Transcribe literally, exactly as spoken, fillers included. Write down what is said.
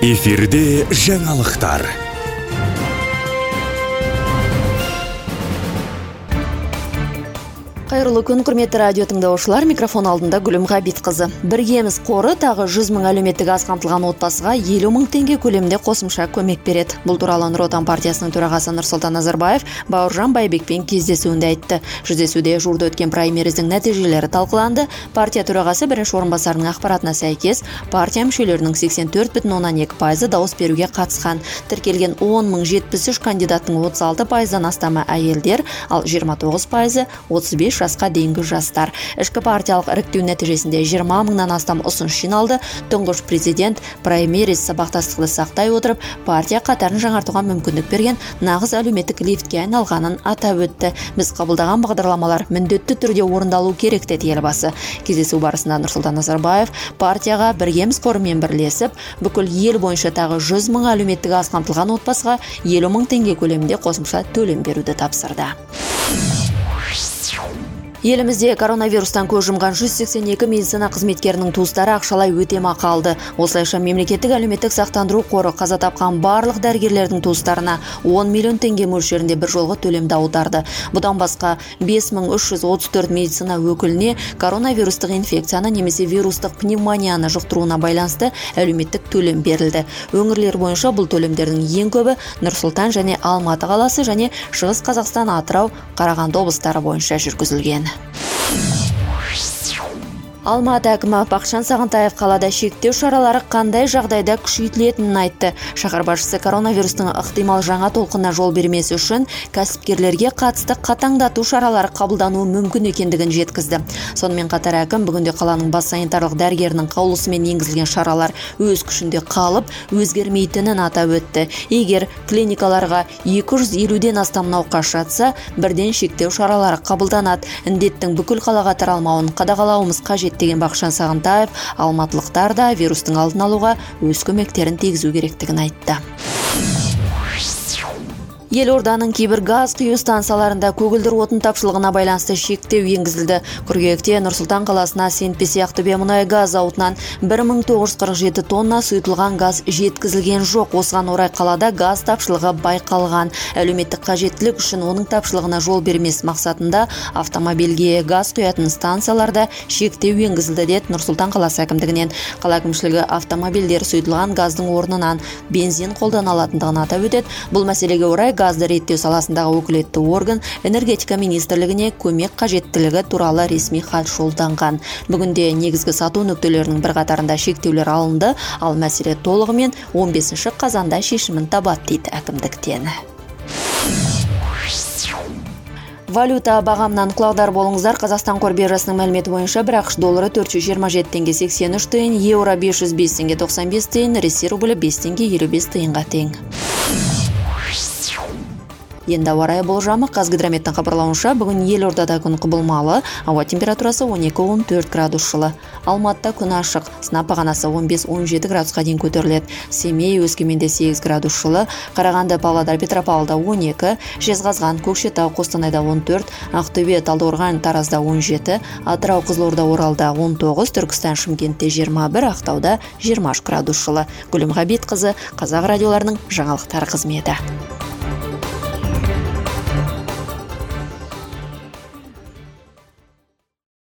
Эфирде жаңалықтар. Қайырлы күн, құрметті радио тыңдаушылар, микрофон алдында Гүлім Ғабитқызы. Біргеміз қоры тағы жүз мың әлеуметтік аз қамтылған отбасыға елу мың теңге көлемінде қосымша көмек береді. Бұл туралы Нұр Отан партиясының төрағасы Нұрсұлтан Назарбаев Бауыржан Байбекпен кездесуінде айтты. Жүздесуде жуырда өткен праймериздің нәтижелері талқыланды. Партия төрағасы бірінші орынбасарының ақпаратына сәйкес, партия мүшелерінің сексен төрт бүтін оннан екі пайызы дауыс беруге қатысқан. Тіркелген он мың жетпіс үш кандидаттың отыз алты пайыздан астамы әйелдер, ал жиырма тоғыз пайызы отыз бес жасқа дейінгі жастар. Ішкі партиялық іріктеу нәтижесінде жиырма мыңнан астам ұсыныс жиналды. Тұңғыш президент праймериз сабақтастықты сақтай отырып, партия қатарын жаңартуға мүмкіндік берген нағыз әлеуметтік лифтке айналғанын атап өтті. Біз қабылдаған бағдарламалар міндетті түрде орындалу керек деді елбасы. Кездесу барысында Нұрсұлтан Назарбаев партияға Біргеміз қорымен бірлесіп, бүкіл ел бойынша тағы жүз мың әлеуметтік аз қамтылған отбасыға елу мың теңге көлемінде қосымша төлем беруді тапсырды. Елімізде коронавирустан көз жұмған жүз сексен екі медицина қызметкерінің туыстары ақшалай өтемақы алды. Осылайша мемлекеттік әлеуметтік сақтандыру қоры қаза тапқан барлық дәрігерлердің туыстарына он миллион теңге мөлшерінде бір жолғы төлемді аударды. Бұдан басқа бес мың үш жүз отыз төрт медицина өкіліне коронавирустық инфекцияны немесе вирустық пневмонияны жұқтыруына байланысты әлеуметтік төлем берілді. Өңірлер бойынша бұл төлемдердің ең көбі Нұр Сұлтан және Алматы қаласы және Шығыс Қазақстан, Атырау, Қарағанды облыстары бойынша жүргізілген. Алматы әкімі Бақытжан Сағынтаев қалада шектеу шаралары қандай жағдайда күшейтілетінін айтты. Шаһар басшысы коронавирустың ықтимал жаңа толқынына жол бермес үшін кәсіпкерлерге қатысты қатаңдату шаралары қабылдануы мүмкін екендігін жеткізді. Сонымен қатар әкім бүгінде қаланың бас санитарлық дәрігерінің қаулысымен енгізілген шаралар өз күшінде қалып, өзгермейтінін атап өтті. Егер клиникаларға екі жүз елуден астам науқас жатса, бірден шектеу шаралары қабылданады. Індеттің бүкіл қалаға таралмауын қадағалауымыз қажет деген Бақытжан Сағынтаев алматылықтар да вирустың алдын алуға өз көмектерін тигізу керектігін айтты. Елорданың кейбір газ құю станцияларында көгілдір отын тапшылығына байланысты шектеу енгізілді. Қыркүйекте Нұр Сұлтан қаласына Сенпесе Ақтөбе мұнай газ зауытынан бір мың тоғыз жүз қырық жеті тонна сұйытылған газ жеткізілген жоқ. Осыған орай қалада газ тапшылығы байқалған. Әлеуметтік қажеттілік үшін оның тапшылығына жол бермес мақсатында автомобильге газ құятын станцияларда шектеу енгізілді деді Нұр Сұлтан қаласы әкімдігінен. Қала әкімшілігі автомобильдер сұйытылған газдың орнынан бензин қолдана алатындығын атап өтеді. Бұл мәселеге орай газды реттеу саласындағы өкілетті орган энергетика министрлігіне көмек қажеттілігі туралы ресми хат жолданған. Бүгінде негізгі сату нүктелерінің бірқатарында шектеулер алынды, ал мәселе толығымен он бесінші қазанда шешімін табады дейді әкімдіктен. Валюта бағамынан құлағдар болыңыздар. Қазақстан қор биржасының мәліметі бойынша бір ақш доллары төрт жүз жиырма жеті теңге сексен үш тиын, еуро бес жүз бес теңге тоқсан бес тиын, ресей рублі бес теңге елу бес тиынға тең. Енді ауа райы болжамы. Қазгидрометтің хабарлауынша бүгін елордада күн құбылмалы, ауа температурасы он екі он төрт градус жылы. Алматыда күн ашық, сынап бағанасы он бес он жеті градусқа дейін көтеріледі. Семей, Өскеменде сегіз градус жылы, Қарағанды, Павлодар, Петропавлда он екі, Жезқазған, Көкшетау, Қостанайда он төрт, Ақтөбе, Талдықорған, Таразда он жеті, Атырау, Қызылорда, Оралда он тоғыз, Түркістан, Шымкентте жиырма бір, Ақтауда жиырма үш градус жылы. Гүлім Ғабитқызы, Қазақ радиоларының жаңалықтар қызметі.